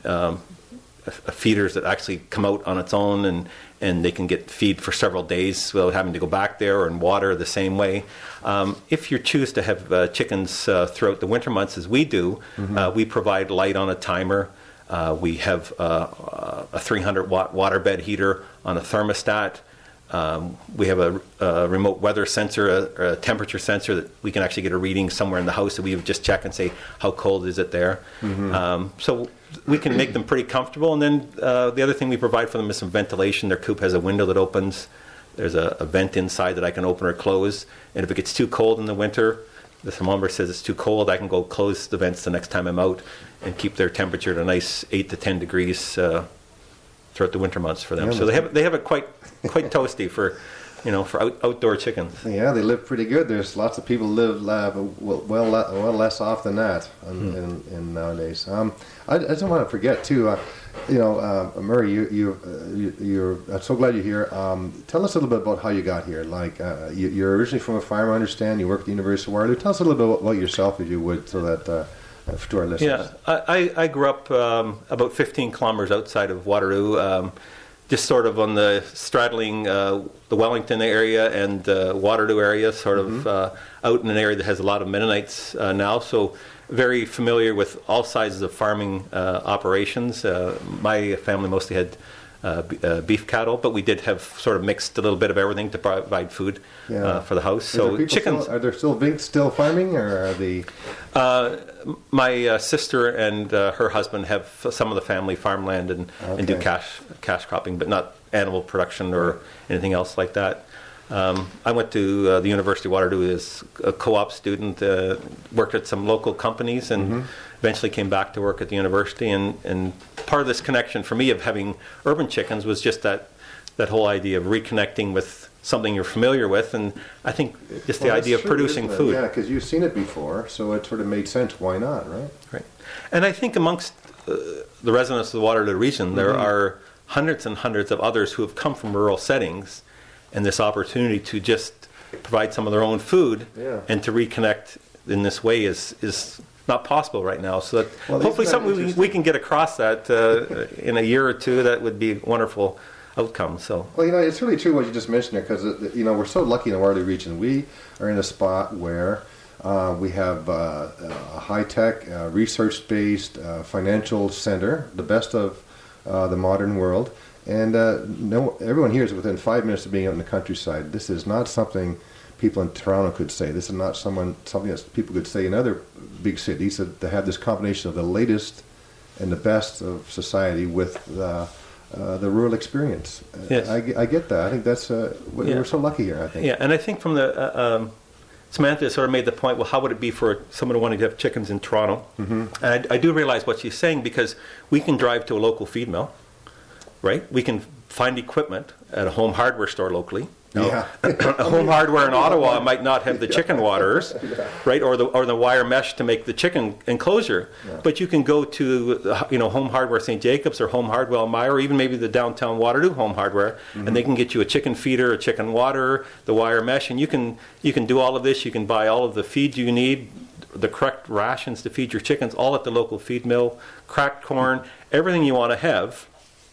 feeders that actually come out on its own, and they can get feed for several days without having to go back there, and water the same way. If you choose to have chickens throughout the winter months, as we do, we provide light on a timer. We have a 300-watt water bed heater on a thermostat. We have a remote weather sensor, a temperature sensor that we can actually get a reading somewhere in the house that we would just check and say, how cold is it there? So we can make them pretty comfortable. And then the other thing we provide for them is some ventilation. Their coop has a window that opens. There's a vent inside that I can open or close. And if it gets too cold in the winter, the thermometer says it's too cold, I can go close the vents the next time I'm out and keep their temperature at a nice 8 to 10 degrees throughout the winter months for them. So they have it quite toasty for outdoor chickens. Yeah, they live pretty good. There's lots of people live well less off than that in nowadays. I don't want to forget too. Murray, you're I'm so glad you're here. Tell us a little bit about how you got here. Like you're originally from a farm, I understand. You work at the University of Waterloo. Tell us a little bit about yourself, if you would, so that to our listeners. Yeah, I grew up about 15 kilometers outside of Waterloo. Just sort of on the straddling the Wellington area and Waterloo area, sort of out in an area that has a lot of Mennonites now. So very familiar with all sizes of farming operations. My family mostly had beef cattle, but we did have sort of mixed a little bit of everything to provide food for the house. So chickens. Are there still farming, or are they? My sister and her husband have some of the family farmland and do cash cropping, but not animal production or anything else like that. I went to the University of Waterloo as a co-op student, worked at some local companies, and eventually came back to work at the university. And part of this connection for me of having urban chickens was just that whole idea of reconnecting with something you're familiar with, and I think just the idea of producing food. Yeah, because you've seen it before, so it sort of made sense. Why not, right? Right. And I think amongst the residents of the Waterloo region, there are hundreds and hundreds of others who have come from rural settings, and this opportunity to just provide some of their own food and to reconnect in this way is not possible right now. So that hopefully something we can get across that in a year or two, that would be a wonderful outcome. So it's really true what you just mentioned there, because we're so lucky in the Waterloo region. We are in a spot where we have a high-tech, research-based financial center, the best of the modern world. And everyone here is within 5 minutes of being out in the countryside. This is not something people in Toronto could say. This is not something that people could say in other big cities, that they have this combination of the latest and the best of society with the rural experience. Yes. I get that. I think that's we're so lucky here, I think. Yeah, and I think from the Samantha sort of made the point, well, how would it be for someone wanting to have chickens in Toronto? And I do realize what she's saying, because we can drive to a local feed mill, right? We can find equipment at a home hardware store locally. A home hardware in Ottawa might not have the chicken waters, right, or the wire mesh to make the chicken enclosure. But you can go to Home Hardware St. Jacobs or Home Hardware Meyer, or even maybe the downtown Waterloo Home Hardware, and they can get you a chicken feeder, a chicken water, the wire mesh, and you can do all of this. You can buy all of the feed you need, the correct rations to feed your chickens, all at the local feed mill, cracked corn, everything you want to have.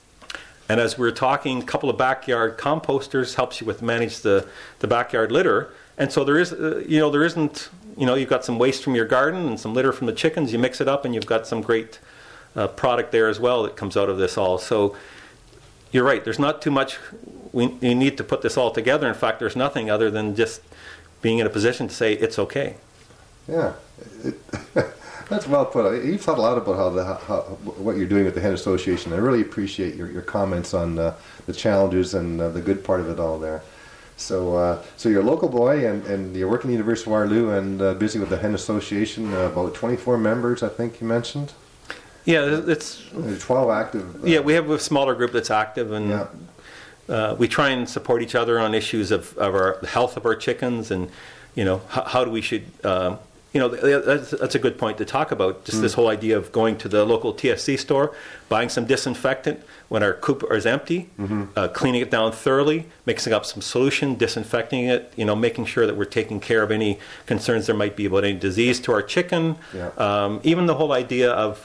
And as we're talking, a couple of backyard composters helps you with manage the backyard litter. And so there isn't, you've got some waste from your garden and some litter from the chickens. You mix it up, and you've got some great product there as well that comes out of this all. So you're right. There's not too much. We need to put this all together. In fact, there's nothing other than just being in a position to say it's okay. Yeah. That's well put. You've thought a lot about how what you're doing with the Hen Association. I really appreciate your comments on the challenges and the good part of it all there. So you're a local boy, and you're working at the University of Waterloo and busy with the Hen Association. About 24 members, I think you mentioned. Yeah, it's 12 active. We have a smaller group that's active, and we try and support each other on issues of the health of our chickens, and how do we should. That's a good point to talk about, just this whole idea of going to the local TSC store, buying some disinfectant when our coop is empty, cleaning it down thoroughly, mixing up some solution, disinfecting it, making sure that we're taking care of any concerns there might be about any disease to our chicken. Even the whole idea of,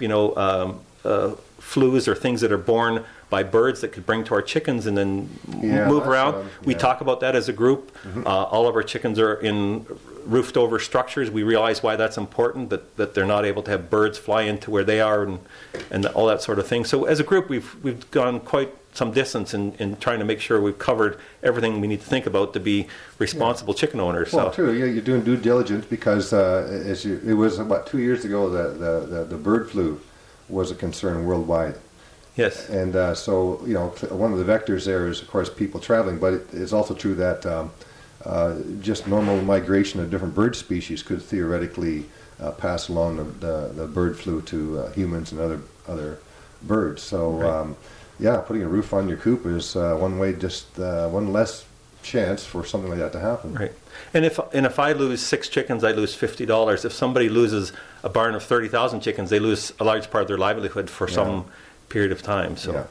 flus or things that are borne by birds that could bring to our chickens and then move around. We talk about that as a group. All of our chickens are in roofed over structures. We realize why that's important, that they're not able to have birds fly into where they are and all that sort of thing. So as a group, we've gone quite some distance in trying to make sure we've covered everything we need to think about to be responsible chicken owners. Well, true. You're doing due diligence, because it was about 2 years ago that the bird flu was a concern worldwide. Yes. And so one of the vectors there is, of course, people traveling, but it's also true that just normal migration of different bird species could theoretically pass along the bird flu to humans and other birds. So, putting a roof on your coop is one way, just one less chance for something like that to happen. Right. And if I lose 6 chickens, I lose $50. If somebody loses a barn of 30,000 chickens, they lose a large part of their livelihood for some period of time. So.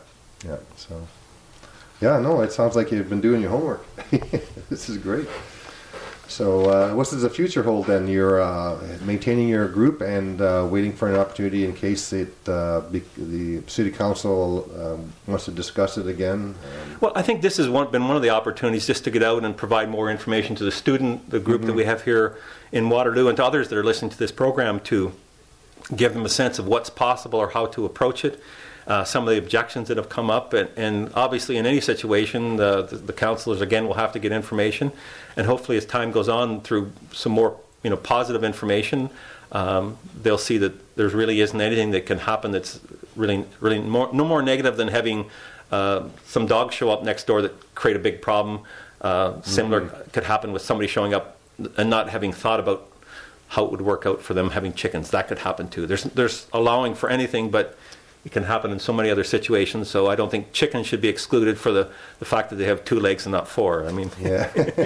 It sounds like you've been doing your homework. This is great. So what does the future hold then? You're maintaining your group and waiting for an opportunity in case the city council wants to discuss it again? Well, I think this has been one of the opportunities just to get out and provide more information to the group that we have here in Waterloo, and to others that are listening to this program, to give them a sense of what's possible or how to approach it. some of the objections that have come up. And obviously in any situation, the councillors, again, will have to get information. And hopefully as time goes on through some more positive information, they'll see that there really isn't anything that can happen that's really no more negative than having some dogs show up next door that create a big problem. Similar could happen with somebody showing up and not having thought about how it would work out for them having chickens. That could happen too. There's allowing for anything, but it can happen in so many other situations. So I don't think chickens should be excluded for the fact that they have 2 legs and not 4. I mean, Yeah.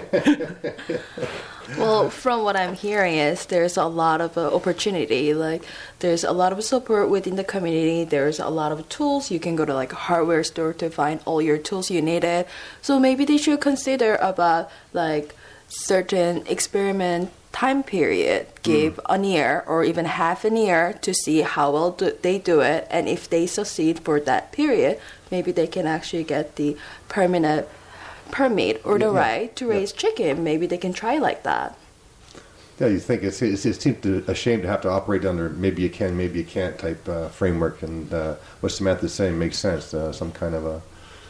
Well, from what I'm hearing is there's a lot of opportunity. Like there's a lot of support within the community. There's a lot of tools. You can go to like a hardware store to find all your tools you needed. So maybe they should consider about like certain experiment time period, give a year or even half a year to see how well they do it. And if they succeed for that period, maybe they can actually get the permanent permit or the right to raise chicken. Maybe they can try like that. Yeah, you think it seems a shame to have to operate under maybe you can, maybe you can't type framework. And what Samantha's saying makes sense. Some kind of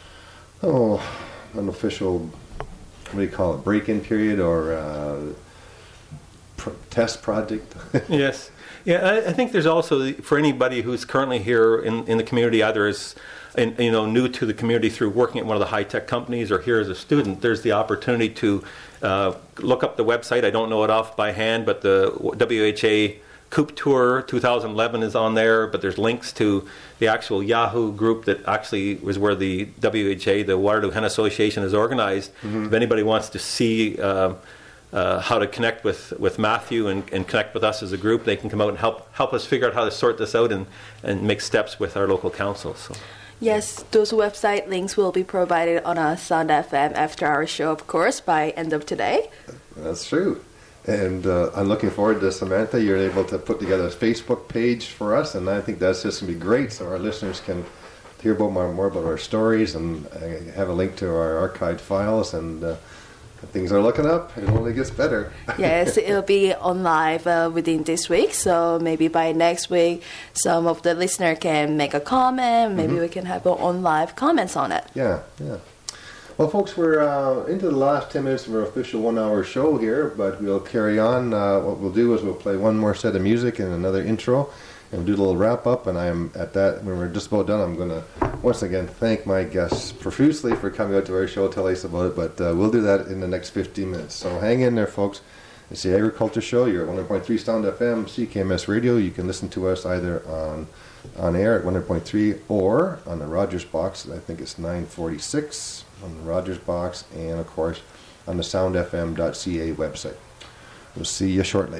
an official, what do you call it, break-in period or test project. Yes. Yeah, I think there's also, for anybody who's currently here in the community, either as new to the community through working at one of the high-tech companies or here as a student, there's the opportunity to look up the website. I don't know it off by hand, but the WHA Coop Tour 2011 is on there, but there's links to the actual Yahoo group that actually was where the WHA, the Waterloo Hen Association, is organized. If anybody wants to see how to connect with Matthew and connect with us as a group, they can come out and help us figure out how to sort this out and make steps with our local council. So. Yes, those website links will be provided on our Sound FM after our show, of course, by end of today. That's true. And I'm looking forward to, Samantha, you're able to put together a Facebook page for us, and I think that's just going to be great so our listeners can hear more about our stories and have a link to our archived files, and things are looking up. It only gets better. Yes, it'll be on live within this week. So maybe by next week, some of the listener can make a comment. Maybe we can have on live comments on it. Yeah. Well, folks, we're into the last 10 minutes of our official 1-hour show here, but we'll carry on. What we'll do is we'll play one more set of music and another intro, and do a little wrap-up. And I'm at that, when we're just about done, I'm going to once again thank my guests profusely for coming out to our show, tell us about it, but we'll do that in the next 15 minutes. So hang in there, folks. It's the Agriculture Show. You're at 100.3 Sound FM, CKMS Radio. You can listen to us either on air at 100.3 or on the Rogers box. I think it's 946 on the Rogers box, and of course on the soundfm.ca website. We'll see you shortly.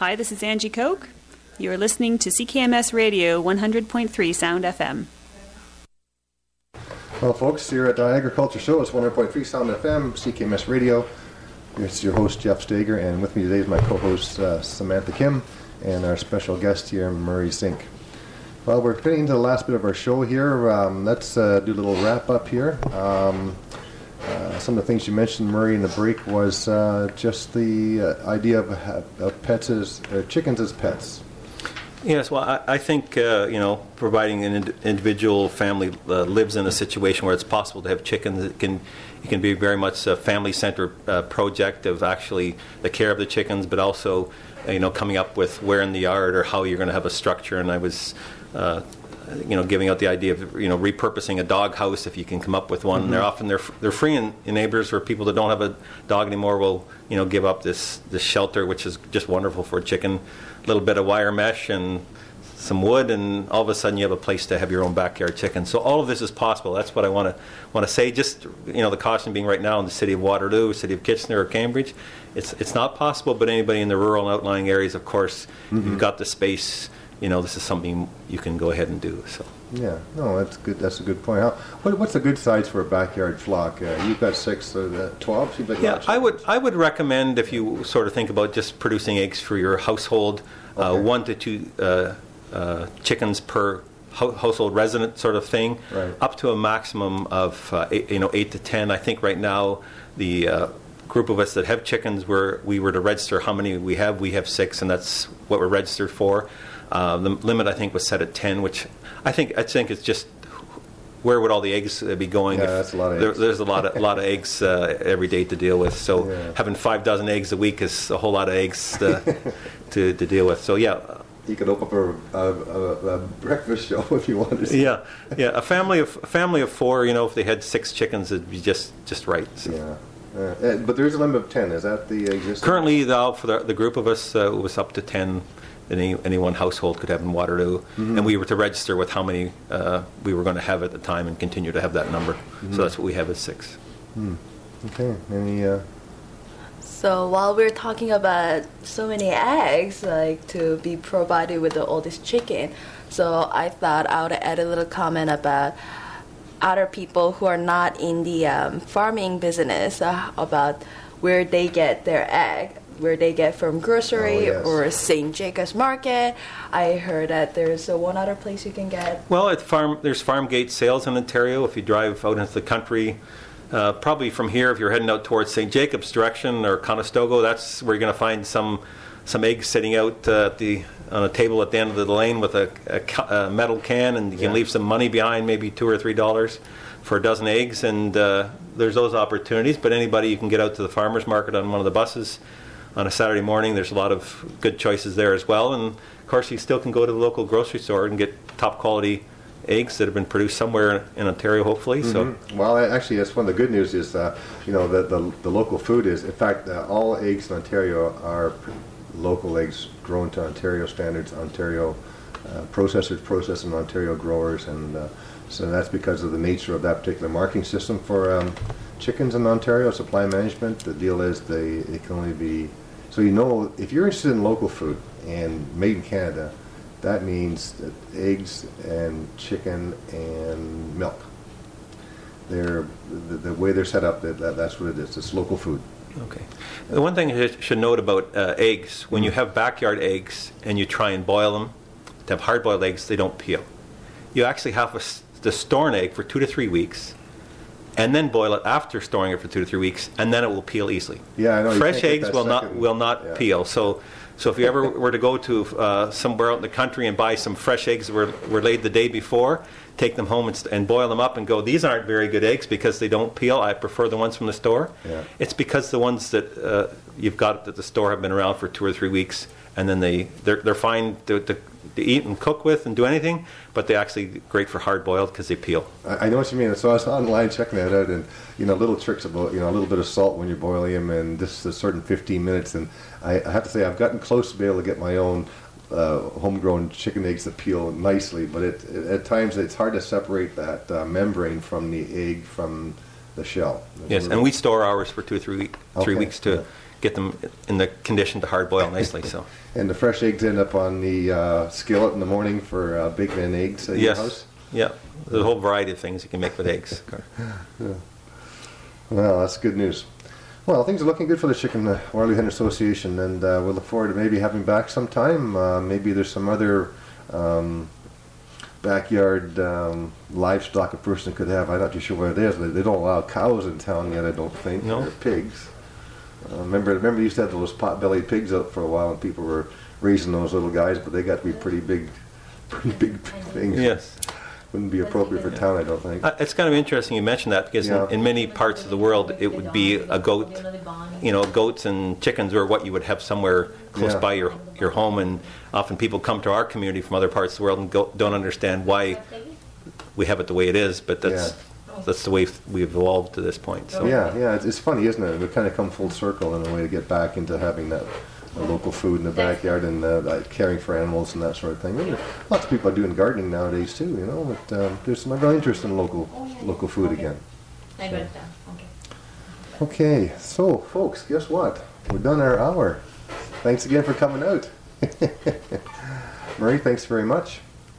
Hi, this is Angie Koch. You are listening to CKMS Radio 100.3 Sound FM. Well, folks, here at the Agriculture Show, it's 100.3 Sound FM, CKMS Radio. It's your host, Jeff Stager, and with me today is my co-host, Samantha Kim, and our special guest here, Murray Zink. Well, we're getting into the last bit of our show here. Let's do a little wrap-up here. Some of the things you mentioned, Murray, in the break was just the idea of pets as chickens as pets. Yes, well, I think providing an individual family lives in a situation where it's possible to have chickens, it can be very much a family-centered project of actually the care of the chickens, but also coming up with where in the yard or how you're going to have a structure. And I was giving out the idea of repurposing a dog house if you can come up with one. Mm-hmm. They're free in neighbors where people that don't have a dog anymore will give up this shelter, which is just wonderful for a chicken. A little bit of wire mesh and some wood, and all of a sudden you have a place to have your own backyard chicken. So all of this is possible. That's what I want to say. Just the caution being right now in the city of Waterloo, city of Kitchener, or Cambridge, it's not possible. But anybody in the rural and outlying areas, of course, if you've got the space, this is something you can go ahead and do. So yeah, no, that's good. That's a good point. What's a good size for a backyard flock? You've got 6 or 12. Yeah, I would recommend, if you sort of think about just producing eggs for your household, 1 to 2 chickens per household resident sort of thing, right, up to a maximum of 8 to 10. I think right now the group of us that have chickens, we were to register how many we have. We have 6, and that's what we're registered for. The limit, I think, was set at 10, which I think it's just where would all the eggs be going? Yeah, that's a lot of eggs. There's a lot of eggs every day to deal with. So having 5 dozen eggs a week is a whole lot of eggs to deal with. So yeah. You could open up a breakfast show if you wanted to. Yeah. A family of 4. If they had 6 chickens, it'd be just right. So. Yeah. But there's a limit of 10. Is that the existing? Currently, though, for the group of us, it was up to 10. Any one household could have in Waterloo, and we were to register with how many we were going to have at the time and continue to have that number. So that's what we have is 6. Okay. Any? So while we're talking about so many eggs, like to be provided with all this chicken, so I thought I would add a little comment about other people who are not in the farming business about where they get their egg. Where they get from grocery or St. Jacobs Market. I heard that there's one other place you can get. Well, there's farm gate sales in Ontario. If you drive out into the country, probably from here, if you're heading out towards St. Jacobs direction or Conestoga, that's where you're going to find some eggs sitting out on a table at the end of the lane with a metal can, and you can leave some money behind, maybe $2 or $3 for a dozen eggs, and there's those opportunities. But anybody, you can get out to the farmers market on one of the buses on a Saturday morning. There's a lot of good choices there as well. And, of course, you still can go to the local grocery store and get top-quality eggs that have been produced somewhere in Ontario, hopefully. So, well, actually, that's one of the good news is, the local food is, in fact, all eggs in Ontario are local eggs grown to Ontario standards, Ontario processors processed in Ontario growers, and so that's because of the nature of that particular marking system for chickens in Ontario, supply management. The deal is it can only be... So if you're interested in local food and made in Canada, that means that eggs and chicken and milk, the way they're set up, that's what it is. It's local food. Okay. The one thing you should note about eggs, when you have backyard eggs and you try and boil them, to have hard-boiled eggs, they don't peel. You actually have to store an egg for 2 to 3 weeks, and then boil it after storing it for 2 to 3 weeks, and then it will peel easily. Yeah, I know. Fresh eggs will not peel. So if you ever were to go to somewhere out in the country and buy some fresh eggs that were laid the day before, take them home and boil them up and go, these aren't very good eggs because they don't peel. I prefer the ones from the store. Yeah. It's because the ones that you've got at the store have been around for 2 or 3 weeks, and then they're fine to eat and cook with and do anything, but they're actually great for hard boiled because they peel. I know what you mean. So I was online checking that out, and little tricks about a little bit of salt when you're boiling them, and just a certain 15 minutes. And I have to say I've gotten close to be able to get my own homegrown chicken eggs that peel nicely, but at times it's hard to separate that membrane from the egg from the shell. Yes, and we store ours for 2 or 3 weeks to get them in the condition to hard boil nicely. So. And the fresh eggs end up on the skillet in the morning for bacon and eggs at your house? Yeah. There's a whole variety of things you can make with eggs. Yeah. Well, that's good news. Well, things are looking good for the Chicken Waterloo Hen Association, and we'll look forward to maybe having back sometime. Maybe there's some other backyard livestock a person could have. I'm not too sure what it is. They don't allow cows in town yet, I don't think, or pigs. Remember they used to have those pot-bellied pigs out for a while, and people were raising those little guys, but they got to be pretty big things. Yes. Wouldn't be appropriate for town, I don't think. It's kind of interesting you mentioned that, because in many parts of the world it would be a goat. Goats and chickens are what you would have somewhere close by your home, and often people come to our community from other parts of the world and don't understand why we have it the way it is, but that's the way we've evolved to this point. So. Yeah, it's funny, isn't it? We've kind of come full circle in a way to get back into having that local food in the backyard and caring for animals and that sort of thing. And lots of people are doing gardening nowadays too, but there's some real interest in local food again. So. Okay, so folks, guess what? We're done our hour. Thanks again for coming out. Murray, thanks very much.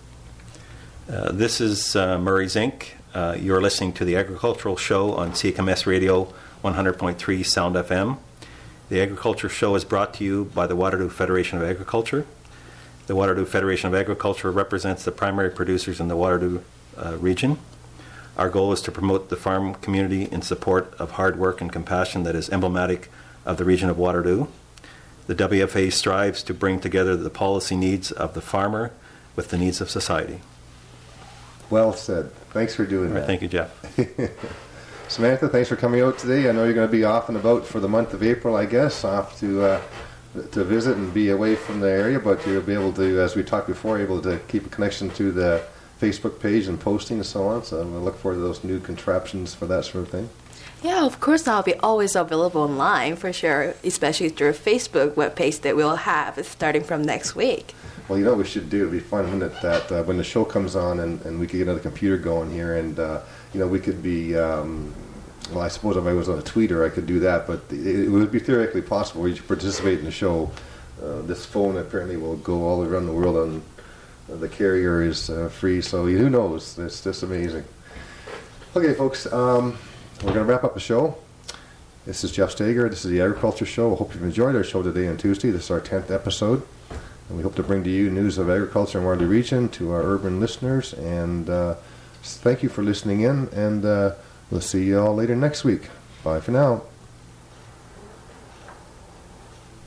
This is Murray's Inc. You're listening to the Agricultural Show on CKMS Radio 100.3 Sound FM. The Agriculture Show is brought to you by the Waterloo Federation of Agriculture. The Waterloo Federation of Agriculture represents the primary producers in the Waterloo region. Our goal is to promote the farm community in support of hard work and compassion that is emblematic of the region of Waterloo. The WFA strives to bring together the policy needs of the farmer with the needs of society. Well said. Thanks for doing that. Thank you, Jeff. Samantha, thanks for coming out today. I know you're going to be off and about for the month of April, I guess, off to visit and be away from the area, but you'll be able to, as we talked before, able to keep a connection to the Facebook page and posting and so on. So we'll look forward to those new contraptions for that sort of thing. Yeah, of course, I'll be always available online for sure, especially through a Facebook webpage that we'll have starting from next week. Well, you know what we should do? It'd be fun, wouldn't it, when the show comes on and we could get another computer going here and, we could be, well, I suppose if I was on a tweeter, I could do that, but it would be theoretically possible where you participate in the show. This phone apparently will go all around the world, and the carrier is free, so who knows? It's just amazing. Okay, folks, we're going to wrap up the show. This is Jeff Stager. This is the Agriculture Show. I hope you've enjoyed our show today on Tuesday. This is our 10th episode. And we hope to bring to you news of agriculture in Waterloo region to our urban listeners. And thank you for listening in. And we'll see you all later next week. Bye for now.